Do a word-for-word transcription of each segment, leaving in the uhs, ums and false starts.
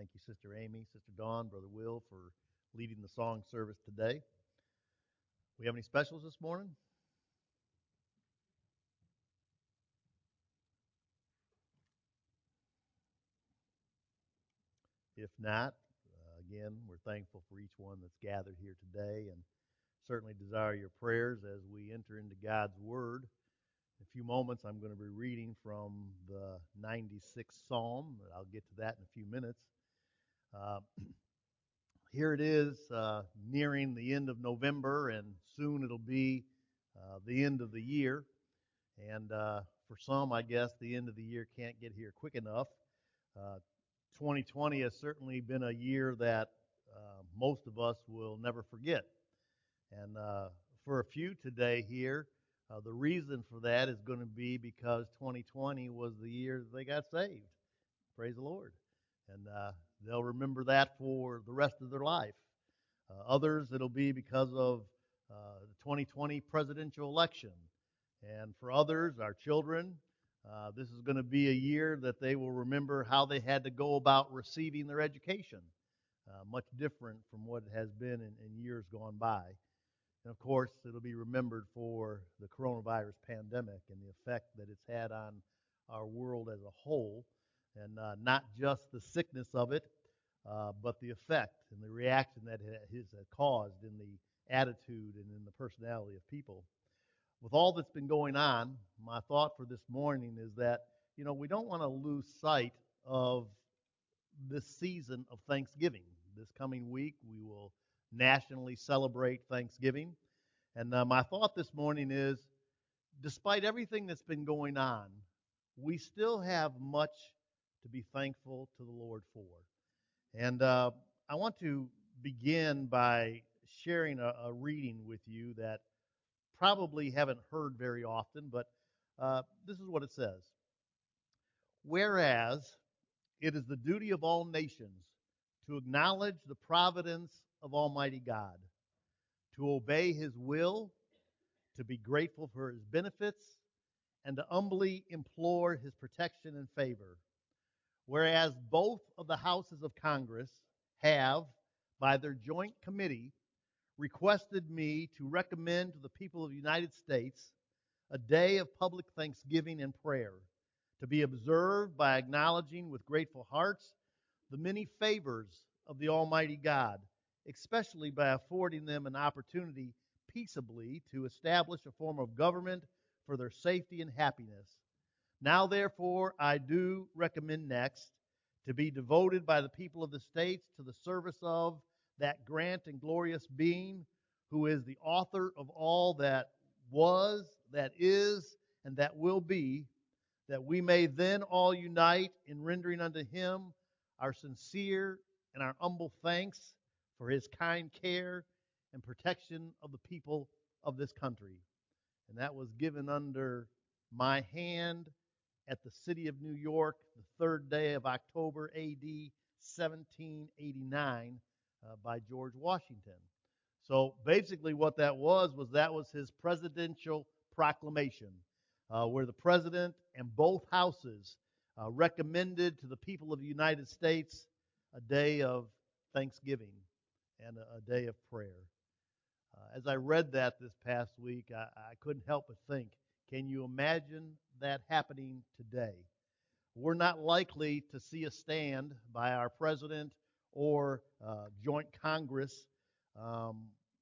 Thank you, Sister Amy, Sister Dawn, Brother Will, for leading the song service today. We have any specials this morning? If not, uh, again, we're thankful for each one that's gathered here today and certainly desire your prayers as we enter into God's Word. In a few moments, I'm going to be reading from the ninety-sixth Psalm. I'll get to that in a few minutes. Uh, here it is, uh, nearing the end of November, and soon it'll be uh, the end of the year. And uh, for some, I guess, the end of the year can't get here quick enough. Uh, twenty twenty has certainly been a year that uh, most of us will never forget. And uh, for a few today here, uh, the reason for that is going to be because twenty twenty was the year they got saved. Praise the Lord. And uh, they'll remember that for the rest of their life. Uh, others, it'll be because of uh, the twenty twenty presidential election. And for others, our children, uh, this is going to be a year that they will remember how they had to go about receiving their education. Uh, much different from what it has been in, in years gone by. And of course, it'll be remembered for the coronavirus pandemic and the effect that it's had on our world as a whole. And uh, not just the sickness of it, uh, but the effect and the reaction that it has caused in the attitude and in the personality of people. With all that's been going on, my thought for this morning is that, you know, we don't want to lose sight of this season of Thanksgiving. This coming week, we will nationally celebrate Thanksgiving. And uh, my thought this morning is, despite everything that's been going on, we still have much to be thankful to the Lord for. And uh, I want to begin by sharing a, a reading with you that probably haven't heard very often, but uh, this is what it says. Whereas it is the duty of all nations to acknowledge the providence of Almighty God, to obey His will, to be grateful for His benefits, and to humbly implore His protection and favor. Whereas both of the houses of Congress have, by their joint committee, requested me to recommend to the people of the United States a day of public thanksgiving and prayer, to be observed by acknowledging with grateful hearts the many favors of the Almighty God, especially by affording them an opportunity peaceably to establish a form of government for their safety and happiness. Now, therefore, I do recommend next to be devoted by the people of the states to the service of that grant and glorious being who is the author of all that was, that is, and that will be, that we may then all unite in rendering unto Him our sincere and our humble thanks for His kind care and protection of the people of this country. And that was given under my hand at the city of New York, the third day of October, A D seventeen eighty-nine, uh, by George Washington. So basically what that was, was that was his presidential proclamation, uh, where the president and both houses uh, recommended to the people of the United States a day of thanksgiving and a, a day of prayer. Uh, as I read that this past week, I, I couldn't help but think, can you imagine that happening today? We're not likely to see a stand by our president or uh, joint Congress um,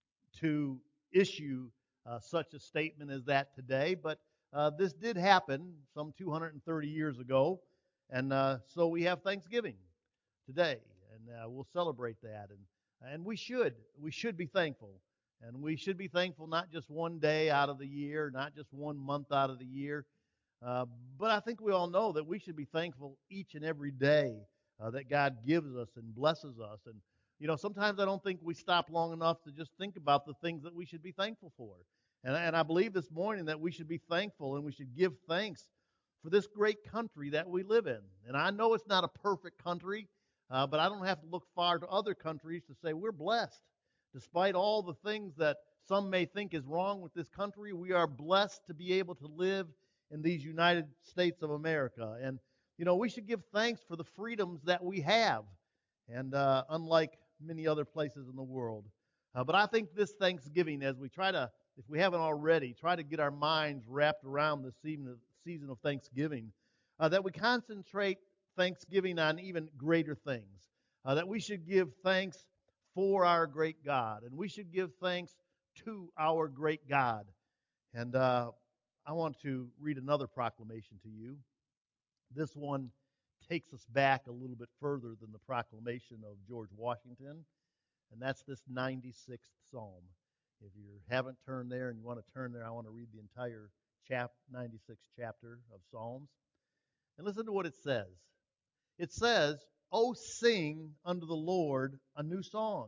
to issue uh, such a statement as that today, but uh, this did happen some two hundred thirty years ago, and uh, so we have Thanksgiving today, and uh, we'll celebrate that, and and we should we should be thankful, and we should be thankful not just one day out of the year, not just one month out of the year, uh, but I think we all know that we should be thankful each and every day uh, that God gives us and blesses us. And you know, sometimes I don't think we stop long enough to just think about the things that we should be thankful for. And, and I believe this morning that we should be thankful and we should give thanks for this great country that we live in. And I know it's not a perfect country, uh, but I don't have to look far to other countries to say we're blessed. Despite all the things that some may think is wrong with this country, we are blessed to be able to live in these United States of America. And, you know, we should give thanks for the freedoms that we have. and uh, unlike many other places in the world. Uh, but I think this Thanksgiving, as we try to, if we haven't already, try to get our minds wrapped around this season season of Thanksgiving, uh, that we concentrate Thanksgiving on even greater things. Uh, that we should give thanks for our great God, and we should give thanks to our great God. And uh, I want to read another proclamation to you. This one takes us back a little bit further than the proclamation of George Washington, and that's this ninety-sixth Psalm. If you haven't turned there and you want to turn there, I want to read the entire chap, ninety-sixth chapter of Psalms. And listen to what it says. It says, "O sing unto the Lord a new song.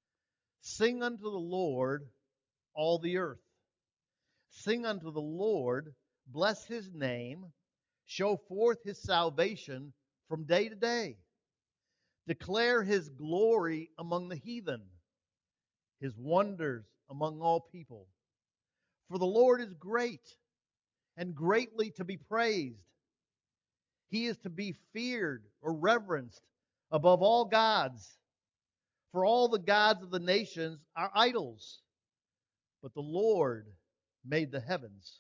Sing unto the Lord all the earth. Sing unto the Lord, bless his name, show forth his salvation from day to day. Declare his glory among the heathen, his wonders among all people. For the Lord is great and greatly to be praised. He is to be feared or reverenced above all gods. For all the gods of the nations are idols, but the Lord made the heavens.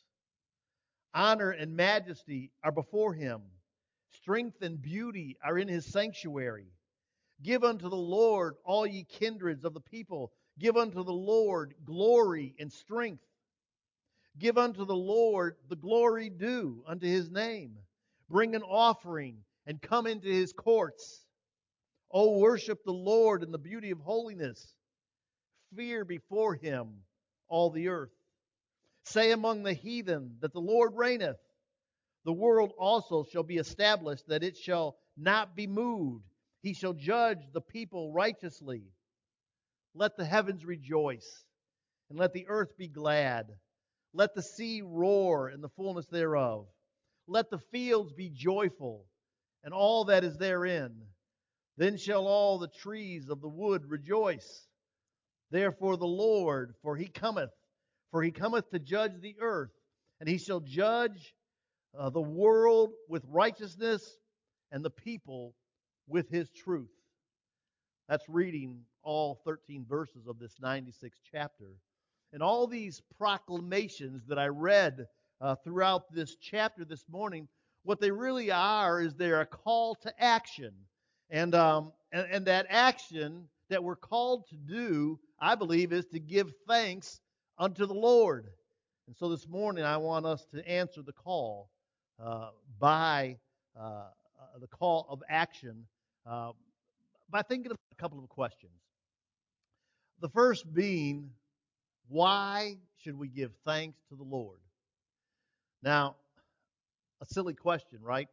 Honor and majesty are before him. Strength and beauty are in his sanctuary. Give unto the Lord all ye kindreds of the people. Give unto the Lord glory and strength. Give unto the Lord the glory due unto his name. Bring an offering and come into his courts. O worship the Lord in the beauty of holiness. Fear before him all the earth. Say among the heathen that the Lord reigneth. The world also shall be established, that it shall not be moved. He shall judge the people righteously. Let the heavens rejoice, and let the earth be glad. Let the sea roar in the fullness thereof. Let the fields be joyful, and all that is therein. Then shall all the trees of the wood rejoice. Therefore the Lord, for he cometh, for he cometh to judge the earth, and he shall judge uh, the world with righteousness, and the people with his truth." That's reading all thirteen verses of this ninety-sixth chapter. And all these proclamations that I read uh, throughout this chapter this morning, what they really are is they're a call to action. And, um, and, and that action that we're called to do, I believe, is to give thanks unto the Lord. And so this morning I want us to answer the call uh, by uh, uh, the call of action uh, by thinking of a couple of questions. The first being, why should we give thanks to the Lord? Now, a silly question, right?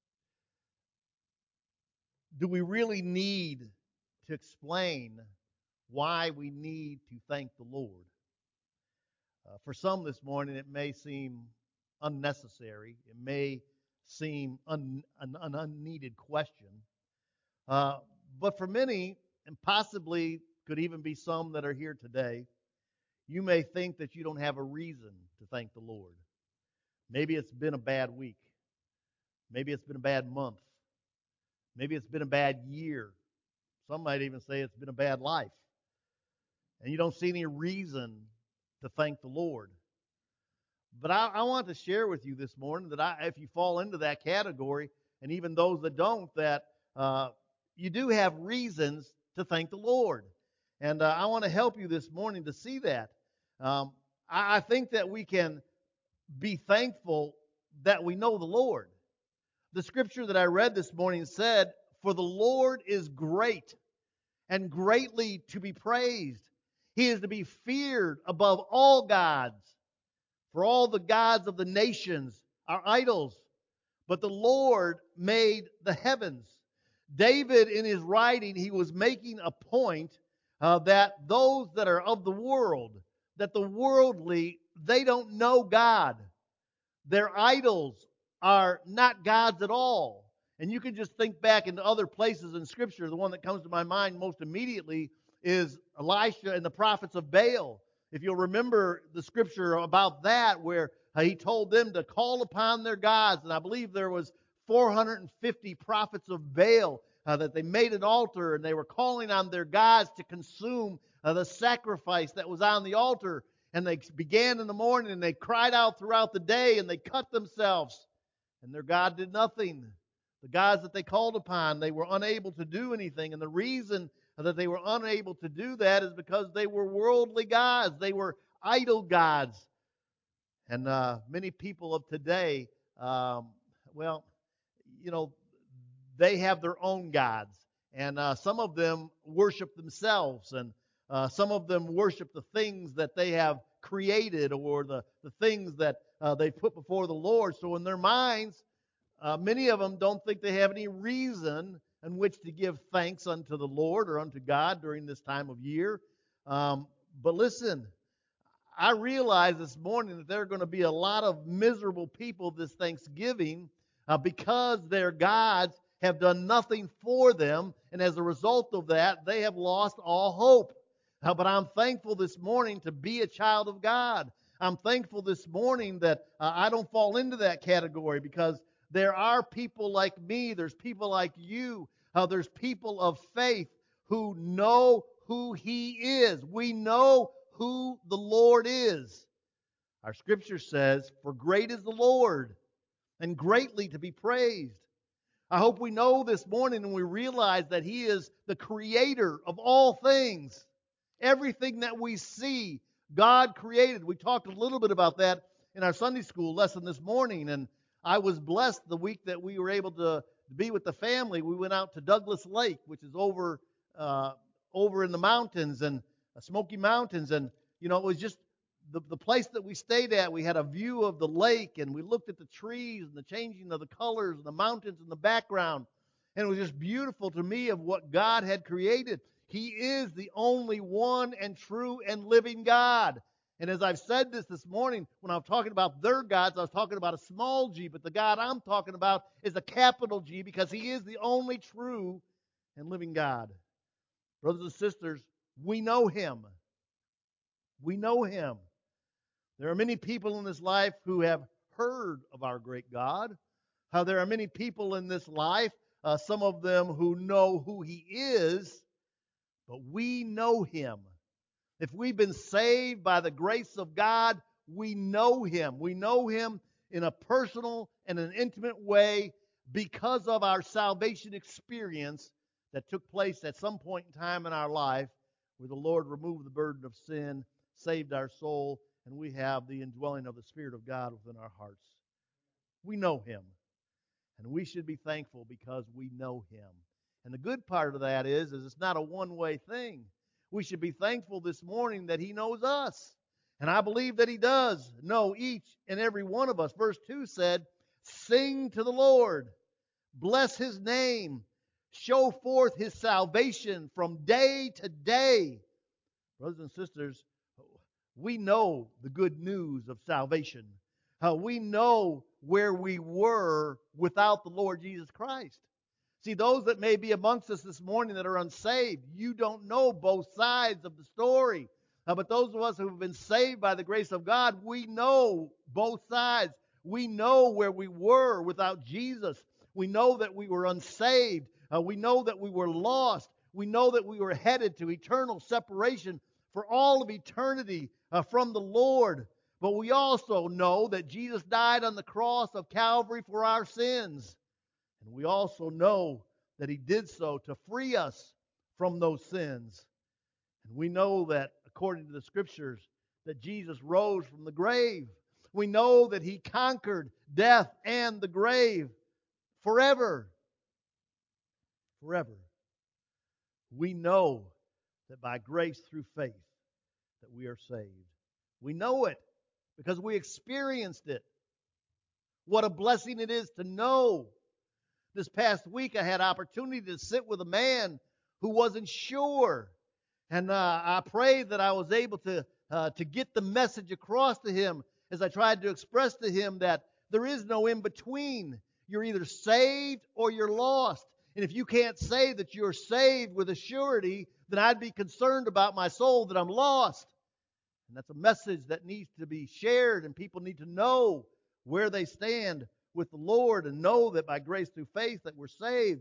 Do we really need to explain why we need to thank the Lord? Uh, for some this morning, it may seem unnecessary. It may seem un, an, an unneeded question. Uh, but for many, and possibly could even be some that are here today, you may think that you don't have a reason to thank the Lord. Maybe it's been a bad week. Maybe it's been a bad month. Maybe it's been a bad year. Some might even say it's been a bad life. And you don't see any reason to thank the Lord. But I, I want to share with you this morning that I, if you fall into that category, and even those that don't, that uh, you do have reasons to thank the Lord. And uh, I want to help you this morning to see that. Um, I, I think that we can be thankful that we know the Lord. The scripture that I read this morning said, "For the Lord is great and greatly to be praised. He is to be feared above all gods. For all the gods of the nations are idols, but the Lord made the heavens." David, in his writing, he was making a point uh, that those that are of the world, that the worldly, they don't know God. Their idols are not gods at all. And you can just think back into other places in Scripture. The one that comes to my mind most immediately is Elisha and the prophets of Baal. If you'll remember the Scripture about that, where he told them to call upon their gods, and I believe there was four hundred fifty prophets of Baal uh, that they made an altar and they were calling on their gods to consume uh, the sacrifice that was on the altar. And they began in the morning and they cried out throughout the day and they cut themselves. And their God did nothing. The gods that they called upon, they were unable to do anything. And the reason that they were unable to do that is because they were worldly gods. They were idol gods. And uh, many people of today, um, well, you know, they have their own gods. And uh, some of them worship themselves. And uh, some of them worship the things that they have created or the, the things that uh, they put before the Lord. So in their minds, uh, many of them don't think they have any reason in which to give thanks unto the Lord or unto God during this time of year. Um, but listen, I realize this morning that there are going to be a lot of miserable people this Thanksgiving uh, because their gods have done nothing for them, and as a result of that, they have lost all hope. Uh, but I'm thankful this morning to be a child of God. I'm thankful this morning that uh, I don't fall into that category because there are people like me, there's people like you, uh, there's people of faith who know who He is. We know who the Lord is. Our scripture says, "For great is the Lord, and greatly to be praised." I hope we know this morning and we realize that He is the creator of all things. Everything that we see, God created. We talked a little bit about that in our Sunday school lesson this morning, and I was blessed the week that we were able to be with the family. We went out to Douglas Lake, which is over uh, over in the mountains and uh, Smoky Mountains, and you know it was just the the place that we stayed at. We had a view of the lake, and we looked at the trees and the changing of the colors and the mountains in the background, and it was just beautiful to me of what God had created. He is the only one and true and living God. And as I've said this this morning, when I'm talking about their gods, I was talking about a small g, but the God I'm talking about is a capital G because He is the only true and living God. Brothers and sisters, we know Him. We know Him. There are many people in this life who have heard of our great God. How there are many people in this life, uh, some of them who know who He is, but we know Him. If we've been saved by the grace of God, we know Him. We know Him in a personal and an intimate way because of our salvation experience that took place at some point in time in our life where the Lord removed the burden of sin, saved our soul, and we have the indwelling of the Spirit of God within our hearts. We know Him, and we should be thankful because we know Him. And the good part of that is, is it's not a one-way thing. We should be thankful this morning that He knows us. And I believe that He does know each and every one of us. Verse two said, "Sing to the Lord, bless His name, show forth His salvation from day to day." Brothers and sisters, we know the good news of salvation. Uh, we know where we were without the Lord Jesus Christ. See, those that may be amongst us this morning that are unsaved, you don't know both sides of the story. Uh, but those of us who have been saved by the grace of God, we know both sides. We know where we were without Jesus. We know that we were unsaved. Uh, we know that we were lost. We know that we were headed to eternal separation for all of eternity uh, from the Lord. But we also know that Jesus died on the cross of Calvary for our sins. And we also know that He did so to free us from those sins. And we know that, according to the Scriptures, that Jesus rose from the grave. We know that He conquered death and the grave forever. Forever. We know that by grace through faith that we are saved. We know it because we experienced it. What a blessing it is to know. This past week, I had opportunity to sit with a man who wasn't sure. And uh, I prayed that I was able to, uh, to get the message across to him as I tried to express to him that there is no in-between. You're either saved or you're lost. And if you can't say that you're saved with a surety, then I'd be concerned about my soul that I'm lost. And that's a message that needs to be shared, and people need to know where they stand with the Lord and know that by grace through faith that we're saved.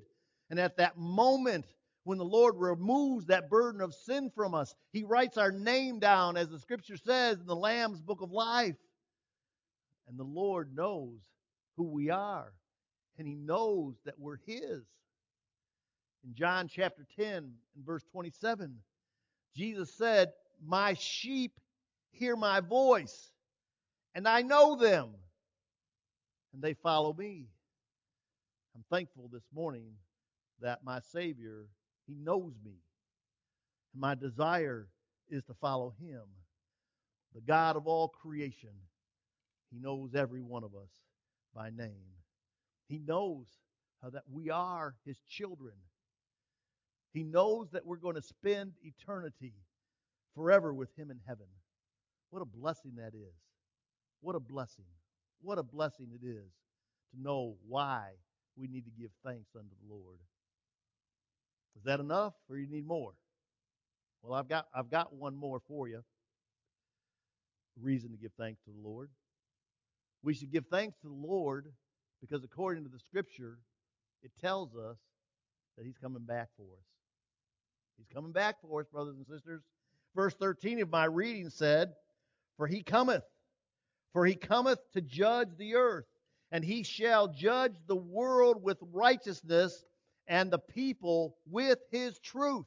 And at that moment, when the Lord removes that burden of sin from us, He writes our name down, as the Scripture says, in the Lamb's Book of Life. And the Lord knows who we are, and He knows that we're His. In John chapter ten, and verse twenty-seven, Jesus said, "My sheep hear my voice, and I know them, and they follow me." I'm thankful this morning that my Savior, He knows me. And my desire is to follow Him. The God of all creation, He knows every one of us by name. He knows how that we are His children. He knows that we're going to spend eternity forever with Him in heaven. What a blessing that is. What a blessing. What a blessing it is to know why we need to give thanks unto the Lord. Is that enough, or you need more? Well, I've got I've got one more for you. Reason to give thanks to the Lord. We should give thanks to the Lord because according to the Scripture, it tells us that He's coming back for us. He's coming back for us, brothers and sisters. Verse thirteen of my reading said, "For He cometh, for He cometh to judge the earth, and He shall judge the world with righteousness, and the people with His truth."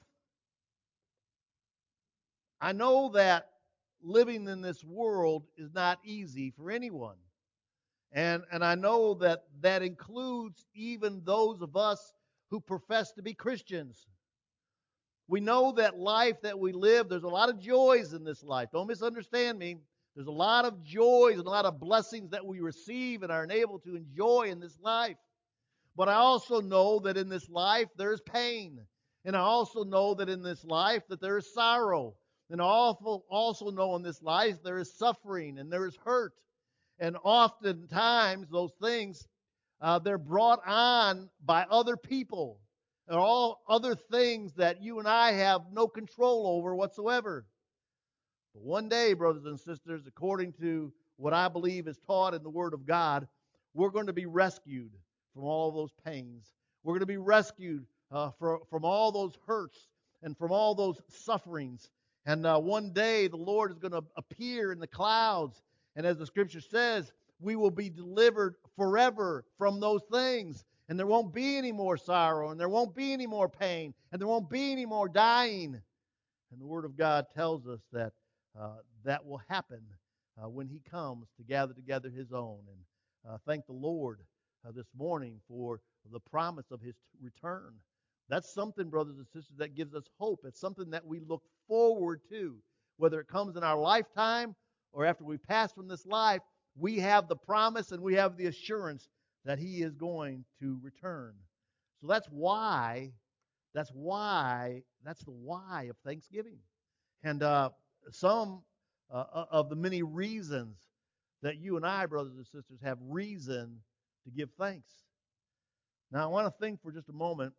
I know that living in this world is not easy for anyone. And, and I know that that includes even those of us who profess to be Christians. We know that life that we live, there's a lot of joys in this life. Don't misunderstand me. There's a lot of joys and a lot of blessings that we receive and are able to enjoy in this life. But I also know that in this life there is pain. And I also know that in this life that there is sorrow. And I also know in this life there is suffering and there is hurt. And oftentimes those things, uh, they're brought on by other people. And all other things that you and I have no control over whatsoever. But one day, brothers and sisters, according to what I believe is taught in the Word of God, we're going to be rescued from all those pains. We're going to be rescued uh, for, from all those hurts and from all those sufferings. And uh, one day the Lord is going to appear in the clouds. And as the Scripture says, we will be delivered forever from those things. And there won't be any more sorrow, and there won't be any more pain, and there won't be any more dying. And the Word of God tells us that uh, that will happen uh, when He comes to gather together His own. And uh, thank the Lord uh, this morning for the promise of His return. That's something, brothers and sisters, that gives us hope. It's something that we look forward to. Whether it comes in our lifetime or after we pass from this life, we have the promise and we have the assurance that He is going to return. So that's why, that's why, that's the why of Thanksgiving. And uh, some uh, of the many reasons that you and I, brothers and sisters, have reason to give thanks. Now, I want to think for just a moment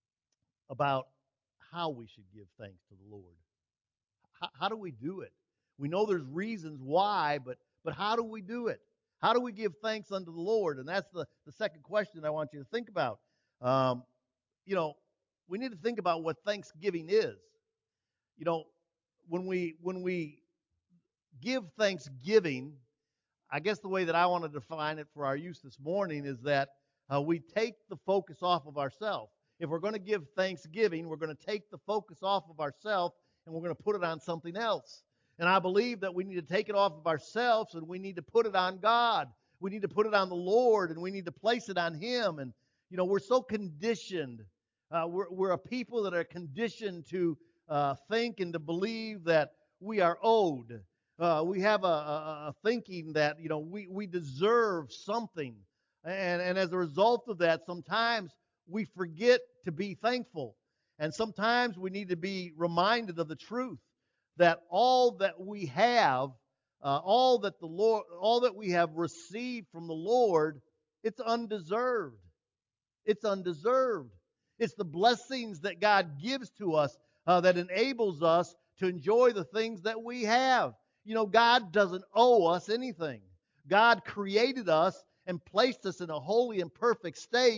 about how we should give thanks to the Lord. How, how do we do it? We know there's reasons why, but but how do we do it? How do we give thanks unto the Lord? And that's the, the second question I want you to think about. Um, you know, we need to think about what Thanksgiving is. You know, when we when we give thanksgiving, I guess the way that I want to define it for our use this morning is that uh, we take the focus off of ourselves. If we're going to give thanksgiving, we're going to take the focus off of ourselves and we're going to put it on something else. And I believe that we need to take it off of ourselves and we need to put it on God. We need to put it on the Lord and we need to place it on Him. And, you know, we're so conditioned. Uh, we're, we're a people that are conditioned to uh, think and to believe that we are owed. Uh, we have a, a, a thinking that, you know, we, we deserve something. And, and as a result of that, sometimes we forget to be thankful. And sometimes we need to be reminded of the truth that all that we have, uh, all that the Lord, all that we have received from the Lord, it's undeserved. It's undeserved. It's the blessings that God gives to us uh, that enables us to enjoy the things that we have. You know, God doesn't owe us anything. God created us and placed us in a holy and perfect state.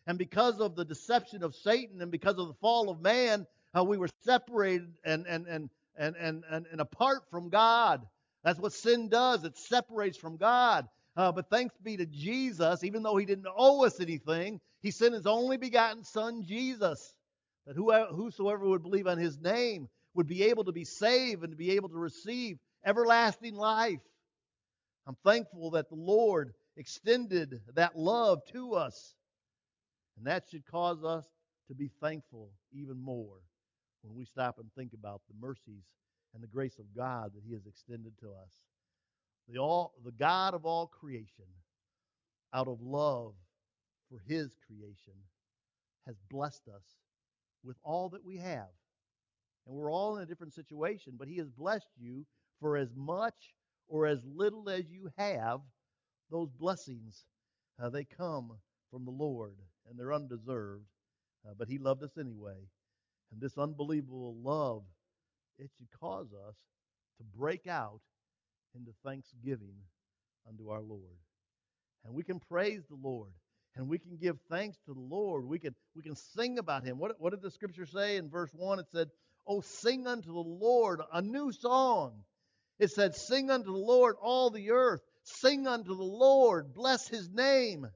And because of the deception of Satan and because of the fall of man, uh, we were separated and, and, and, and, and, and, and apart from God. That's what sin does. It separates from God. Uh, but thanks be to Jesus, even though He didn't owe us anything, He sent His only begotten Son, Jesus, that whoever, whosoever would believe on His name would be able to be saved and to be able to receive everlasting life. I'm thankful that the Lord extended that love to us. And that should cause us to be thankful even more when we stop and think about the mercies and the grace of God that He has extended to us. The, all, the God of all creation, out of love for His creation, has blessed us with all that we have. And we're all in a different situation, but He has blessed you for as much or as little as you have. Those blessings, uh, they come from the Lord, and they're undeserved, uh, but He loved us anyway. And this unbelievable love, it should cause us to break out into thanksgiving unto our Lord. And we can praise the Lord, and we can give thanks to the Lord. We can, we can sing about Him. What, what did the Scripture say in verse one? It said, "Oh, sing unto the Lord a new song." It said, "Sing unto the Lord all the earth. Sing unto the Lord. Bless His name."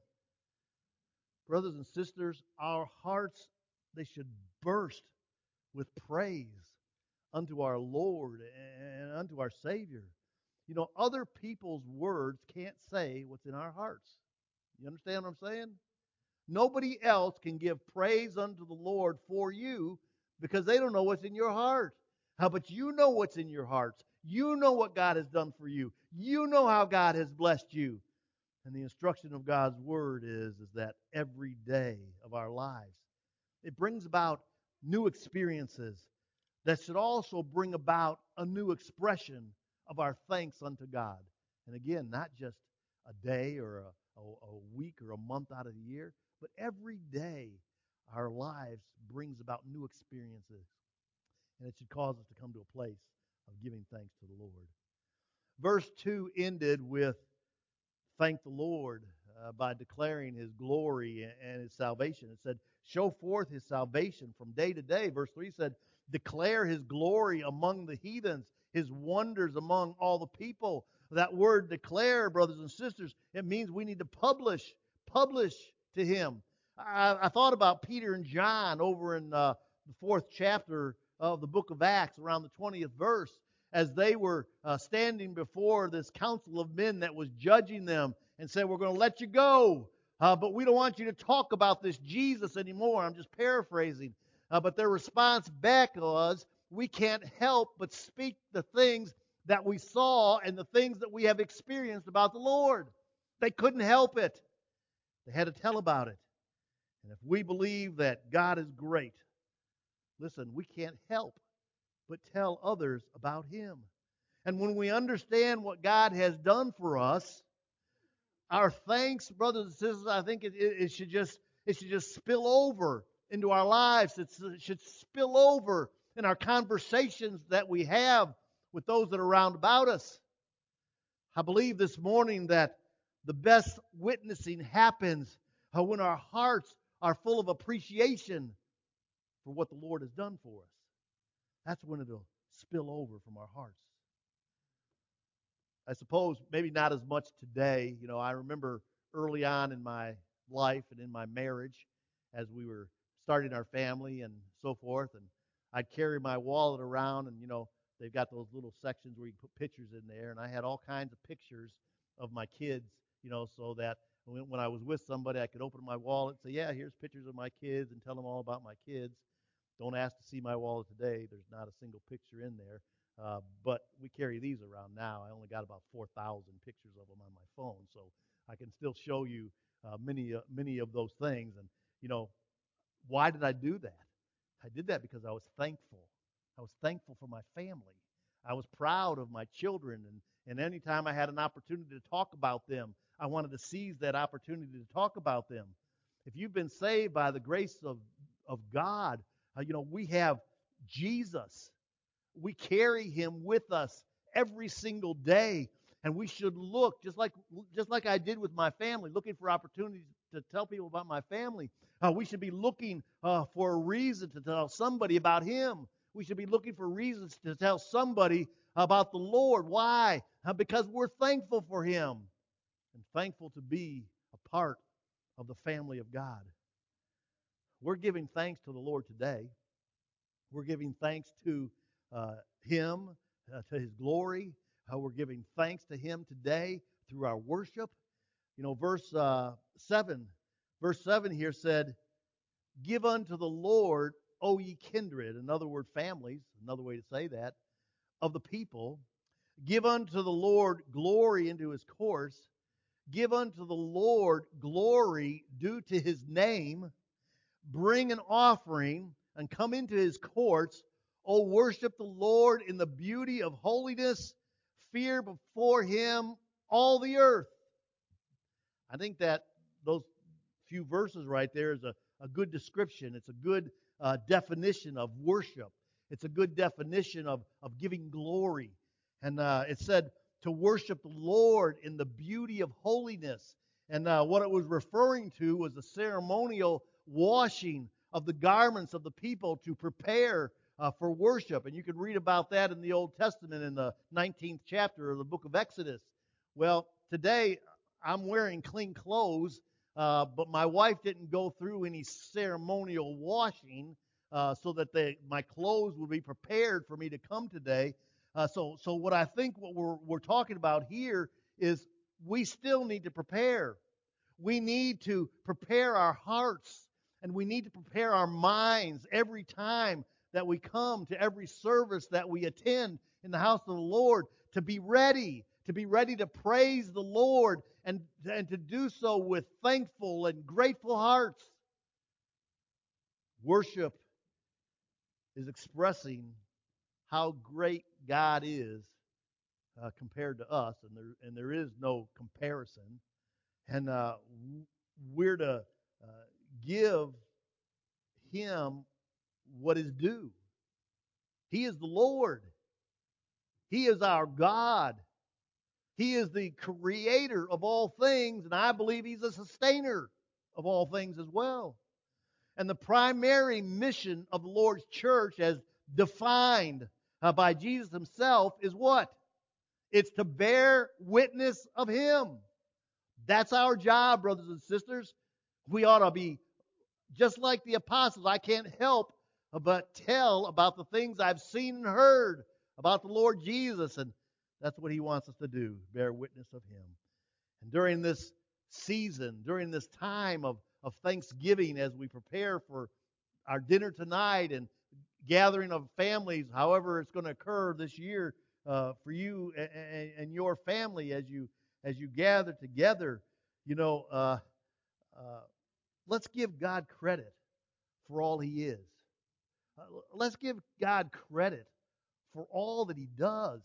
Brothers and sisters, our hearts, they should burst with praise unto our Lord and unto our Savior. You know, other people's words can't say what's in our hearts. You understand what I'm saying? Nobody else can give praise unto the Lord for you because they don't know what's in your heart. How but you know what's in your hearts. You know what God has done for you. You know how God has blessed you. And the instruction of God's Word is, is that every day of our lives, it brings about new experiences that should also bring about a new expression of our thanks unto God. And again, not just a day or a, a, a week or a month out of the year, but every day our lives brings about new experiences. And it should cause us to come to a place of giving thanks to the Lord. Verse two ended with thank the Lord uh, by declaring His glory and His salvation. It said, show forth His salvation from day to day. Verse three said, declare His glory among the heathens, His wonders among all the people. That word declare, brothers and sisters, it means we need to publish, publish to Him. I, I thought about Peter and John over in uh, the fourth chapter of the book of Acts, around the twentieth verse, as they were uh, standing before this council of men that was judging them and said, we're going to let you go, uh, but we don't want you to talk about this Jesus anymore. I'm just paraphrasing. Uh, but their response back was, we can't help but speak the things that we saw and the things that we have experienced about the Lord. They couldn't help it. They had to tell about it. And if we believe that God is great, listen, we can't help but tell others about Him. And when we understand what God has done for us, our thanks, brothers and sisters, I think it, it, it should just it should just spill over into our lives. It's, it should spill over in our conversations that we have with those that are around about us. I believe this morning that the best witnessing happens uh, when our hearts are full of appreciation for what the Lord has done for us. That's when it'll spill over from our hearts. I suppose maybe not as much today. You know, I remember early on in my life and in my marriage as we were starting our family and so forth, and I'd carry my wallet around, and, you know, they've got those little sections where you can put pictures in there, and I had all kinds of pictures of my kids, you know, so that when, when I was with somebody, I could open my wallet and say, yeah, here's pictures of my kids, and tell them all about my kids. Don't ask to see my wallet today. There's not a single picture in there. Uh, but we carry these around now. I only got about four thousand pictures of them on my phone, so I can still show you uh, many, uh, many of those things. And, you know, why did I do that? I did that because I was thankful. I was thankful for my family. I was proud of my children, and, and anytime I had an opportunity to talk about them, I wanted to seize that opportunity to talk about them. If you've been saved by the grace of, of God, uh, you know, we have Jesus. We carry Him with us every single day, and we should look, just like just like I did with my family, looking for opportunities to tell people about my family. Uh, we should be looking uh, for a reason to tell somebody about Him. We should be looking for reasons to tell somebody about the Lord. Why? Uh, because we're thankful for Him and thankful to be a part of the family of God. We're giving thanks to the Lord today. We're giving thanks to uh, Him, uh, to His glory. Uh, we're giving thanks to Him today through our worship. You know, verse uh, seven, verse seven here said, "Give unto the Lord, O ye kindred," another word, families, another way to say that, "of the people. Give unto the Lord glory into His courts. Give unto the Lord glory due to His name. Bring an offering and come into His courts. O worship the Lord in the beauty of holiness. Fear before Him all the earth." I think that those few verses right there is a, a good description. It's a good uh, definition of worship. It's a good definition of, of giving glory. And uh, it said to worship the Lord in the beauty of holiness. And uh, what it was referring to was the ceremonial washing of the garments of the people to prepare uh, for worship. And you can read about that in the Old Testament in the nineteenth chapter of the book of Exodus. Well, today I'm wearing clean clothes, uh, but my wife didn't go through any ceremonial washing uh, so that they, my clothes would be prepared for me to come today. Uh, so, so what I think what we're we're talking about here is we still need to prepare. We need to prepare our hearts, and we need to prepare our minds every time that we come to every service that we attend in the house of the Lord, to be ready, to be ready to praise the Lord, and, and to do so with thankful and grateful hearts. Worship is expressing how great God is uh, compared to us, and there and there is no comparison. And uh, we're to uh, give Him what is due. He is the Lord. He is our God. He is the creator of all things, and I believe He's a sustainer of all things as well. And the primary mission of the Lord's church, as defined uh, by Jesus Himself, is what? It's to bear witness of Him. That's our job, brothers and sisters. We ought to be just like the apostles. I can't help but tell about the things I've seen and heard about the Lord Jesus, and that's what He wants us to do, bear witness of Him. And during this season, during this time of, of Thanksgiving, as we prepare for our dinner tonight and gathering of families, however it's going to occur this year uh, for you and, and your family as you as you gather together, you know, uh, uh, let's give God credit for all He is. Uh, let's give God credit for all that He does.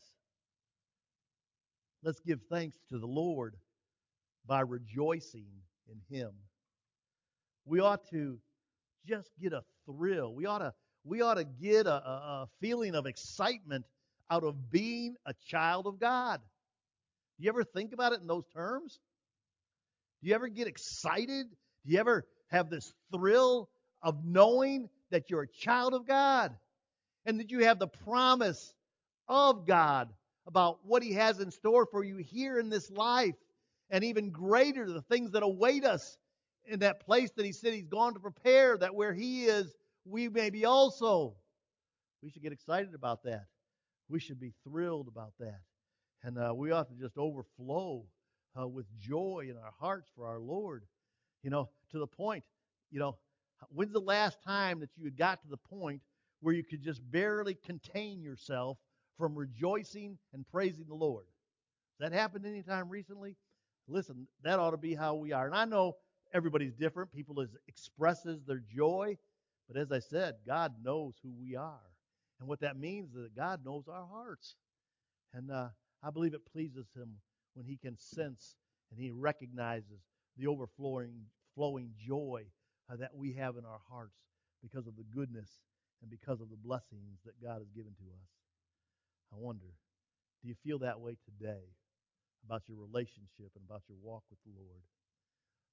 Let's give thanks to the Lord by rejoicing in Him. We ought to just get a thrill. We ought to we ought to get a, a feeling of excitement out of being a child of God. Do you ever think about it in those terms? Do you ever get excited? Do you ever have this thrill of knowing that you're a child of God and that you have the promise of God about what He has in store for you here in this life, and even greater, the things that await us in that place that He said He's gone to prepare, that where He is, we may be also. We should get excited about that. We should be thrilled about that. And uh, we ought to just overflow uh, with joy in our hearts for our Lord. You know, to the point, you know, when's the last time that you got to the point where you could just barely contain yourself from rejoicing and praising the Lord? Has that happened anytime recently? Listen, that ought to be how we are. And I know everybody's different. People is, expresses their joy. But as I said, God knows who we are. And what that means is that God knows our hearts. And uh, I believe it pleases Him when He can sense and He recognizes the overflowing flowing joy uh, that we have in our hearts because of the goodness and because of the blessings that God has given to us. I wonder, do you feel that way today about your relationship and about your walk with the Lord?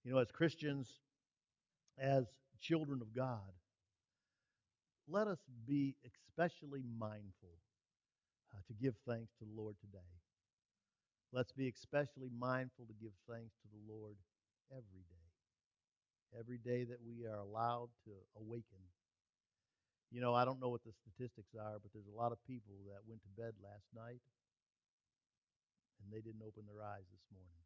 You know, as Christians, as children of God, let us be especially mindful uh, to give thanks to the Lord today. Let's be especially mindful to give thanks to the Lord every day. Every day that we are allowed to awaken. You know, I don't know what the statistics are, but there's a lot of people that went to bed last night and they didn't open their eyes this morning.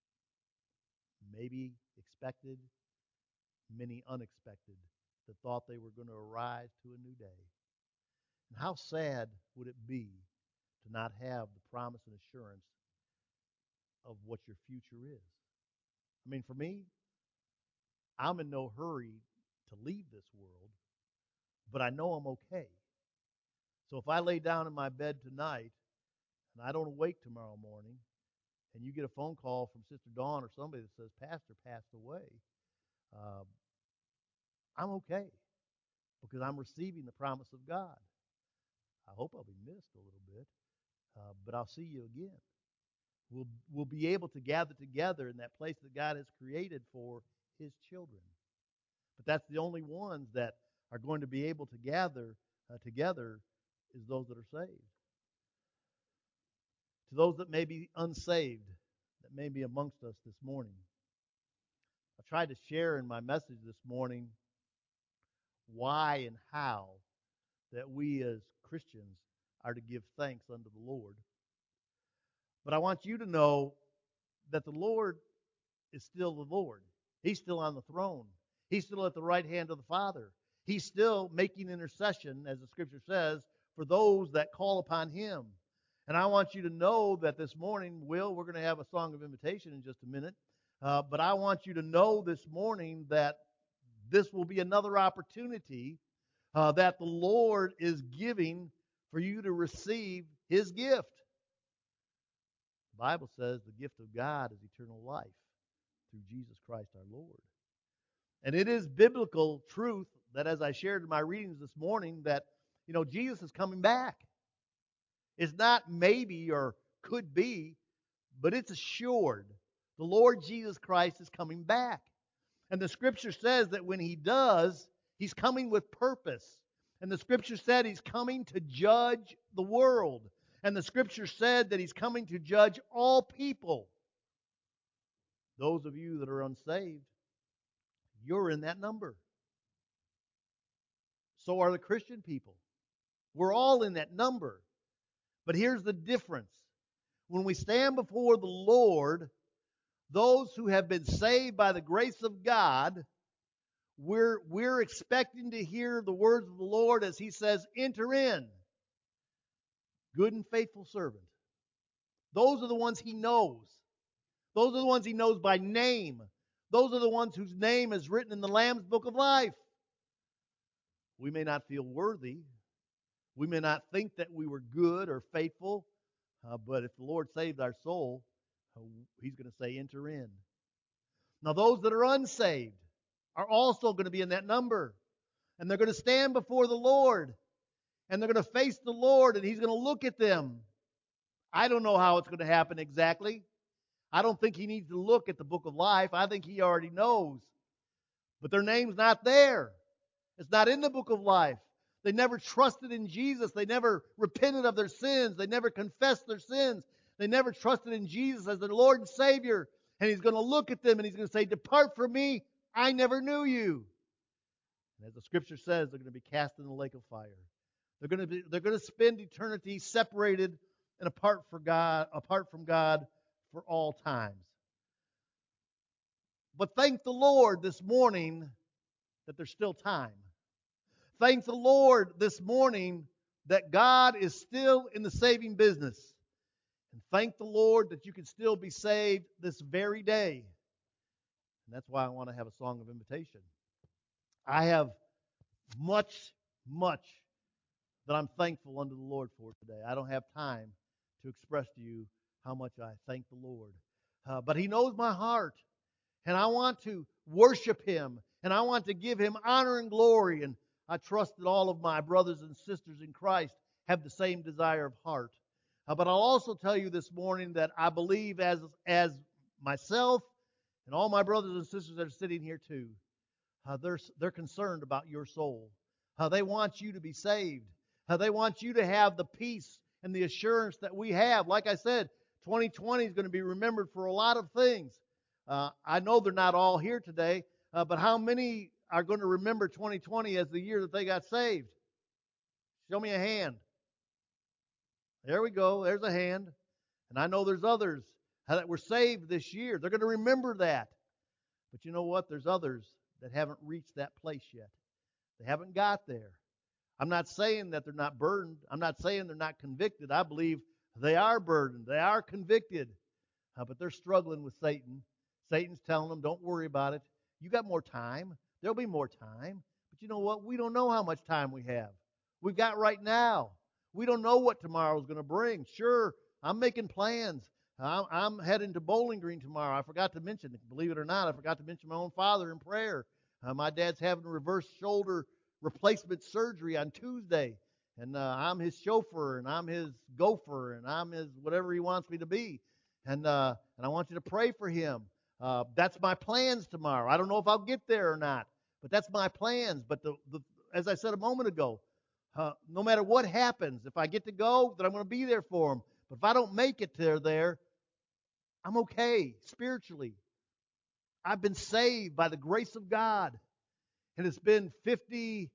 Maybe expected, many unexpected, that thought they were going to arise to a new day. And how sad would it be to not have the promise and assurance of what your future is? I mean, for me, I'm in no hurry to leave this world, but I know I'm okay. So if I lay down in my bed tonight and I don't awake tomorrow morning, and you get a phone call from Sister Dawn or somebody that says, Pastor passed away, uh, I'm okay because I'm receiving the promise of God. I hope I'll be missed a little bit, uh, but I'll see you again. We'll, we'll be able to gather together in that place that God has created for His children. But that's the only ones that are going to be able to gather uh, together is those that are saved. To those that may be unsaved, that may be amongst us this morning, I tried to share in my message this morning why and how that we as Christians are to give thanks unto the Lord. But I want you to know that the Lord is still the Lord. He's still on the throne. He's still at the right hand of the Father. He's still making intercession, as the Scripture says, for those that call upon Him. And I want you to know that this morning, Will, we're going to have a song of invitation in just a minute. Uh, but I want you to know this morning that this will be another opportunity uh, that the Lord is giving for you to receive His gift. The Bible says the gift of God is eternal life through Jesus Christ our Lord. And it is biblical truth that, as I shared in my readings this morning, that, you know, Jesus is coming back. It's not maybe or could be, but it's assured. The Lord Jesus Christ is coming back. And the Scripture says that when He does, He's coming with purpose. And the Scripture said He's coming to judge the world. And the Scripture said that He's coming to judge all people. Those of you that are unsaved, you're in that number. So are the Christian people. We're all in that number. But here's the difference. When we stand before the Lord, those who have been saved by the grace of God, we're, we're expecting to hear the words of the Lord as He says, enter in, good and faithful servant. Those are the ones He knows. Those are the ones He knows by name. Those are the ones whose name is written in the Lamb's Book of Life. We may not feel worthy. We may not think that we were good or faithful, uh, but if the Lord saved our soul, uh, He's going to say, enter in. Now, those that are unsaved are also going to be in that number. And they're going to stand before the Lord. And they're going to face the Lord, and He's going to look at them. I don't know how it's going to happen exactly. I don't think He needs to look at the book of life. I think He already knows. But their name's not there. It's not in the book of life. They never trusted in Jesus. They never repented of their sins. They never confessed their sins. They never trusted in Jesus as their Lord and Savior. And He's going to look at them and He's going to say, depart from me, I never knew you. And as the Scripture says, they're going to be cast in the lake of fire. They're going to be, they're going to spend eternity separated and apart from God, apart from God for all times. But thank the Lord this morning that there's still time. Thank the Lord this morning that God is still in the saving business. And thank the Lord that you can still be saved this very day. And that's why I want to have a song of invitation. I have much, much that I'm thankful unto the Lord for today. I don't have time to express to you how much I thank the Lord. Uh, but He knows my heart. And I want to worship Him. And I want to give Him honor and glory. And I trust that all of my brothers and sisters in Christ have the same desire of heart. Uh, but I'll also tell you this morning that I believe as, as myself And all my brothers and sisters that are sitting here too, uh, they're, they're concerned about your soul. Uh, they want you to be saved. Uh, they want you to have the peace and the assurance that we have. Like I said, twenty twenty is going to be remembered for a lot of things. Uh, I know they're not all here today, uh, but how many are going to remember twenty twenty as the year that they got saved? Show me a hand. There we go. There's a hand. And I know there's others that were saved this year. They're going to remember that. But you know what? There's others that haven't reached that place yet. They haven't got there. I'm not saying that they're not burdened. I'm not saying they're not convicted. I believe they are burdened. They are convicted. Uh, but they're struggling with Satan. Satan's telling them, don't worry about it. You got more time. There'll be more time. But you know what? We don't know how much time we have. We've got right now. We don't know what tomorrow's going to bring. Sure, I'm making plans. I'm, I'm heading to Bowling Green tomorrow. I forgot to mention, believe it or not, I forgot to mention my own father in prayer. Uh, my dad's having reverse shoulder replacement surgery on Tuesday. And uh, I'm his chauffeur, and I'm his gopher, and I'm his whatever he wants me to be. And uh, and I want you to pray for him. Uh, that's my plans tomorrow. I don't know if I'll get there or not, but that's my plans. But the, the as I said a moment ago, uh, no matter what happens, if I get to go, then I'm going to be there for him. But if I don't make it there, there, I'm okay spiritually. I've been saved by the grace of God, and it's been fifty-three,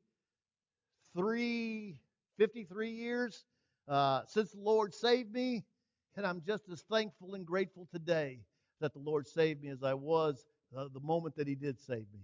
fifty-three years uh, since the Lord saved me, and I'm just as thankful and grateful today that the Lord saved me as I was uh, the moment that He did save me.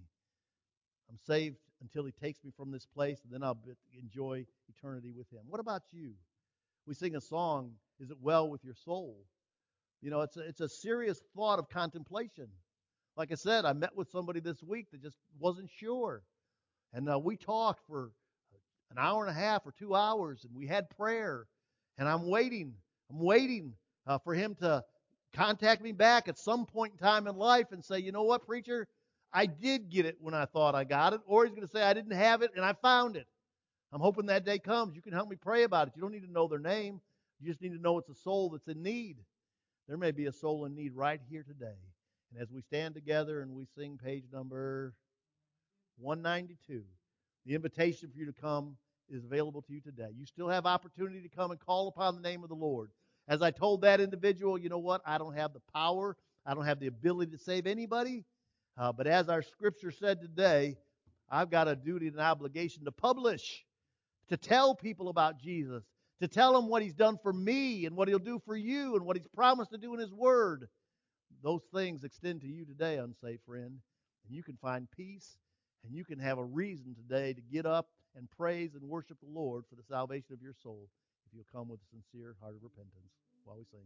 I'm saved until He takes me from this place, and then I'll enjoy eternity with Him. What about you? We sing a song, Is It Well With Your Soul? You know, it's a, it's a serious thought of contemplation. Like I said, I met with somebody this week that just wasn't sure. And uh, we talked for an hour and a half or two hours, and we had prayer. And I'm waiting. I'm waiting uh, for him to contact me back at some point in time in life and say, you know what, preacher, I did get it when I thought I got it. Or he's going to say, I didn't have it, and I found it. I'm hoping that day comes. You can help me pray about it. You don't need to know their name. You just need to know it's a soul that's in need. There may be a soul in need right here today. And as we stand together and we sing page number one ninety-two, the invitation for you to come is available to you today. You still have opportunity to come and call upon the name of the Lord. As I told that individual, you know what? I don't have the power. I don't have the ability to save anybody. Uh, but as our scripture said today, I've got a duty and an obligation to publish, to tell people about Jesus, to tell them what He's done for me and what He'll do for you and what He's promised to do in His Word. Those things extend to you today, unsaved friend, and you can find peace, and you can have a reason today to get up and praise and worship the Lord for the salvation of your soul if you'll come with a sincere heart of repentance while we sing.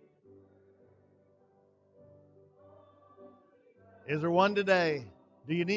Is there one today? Do you need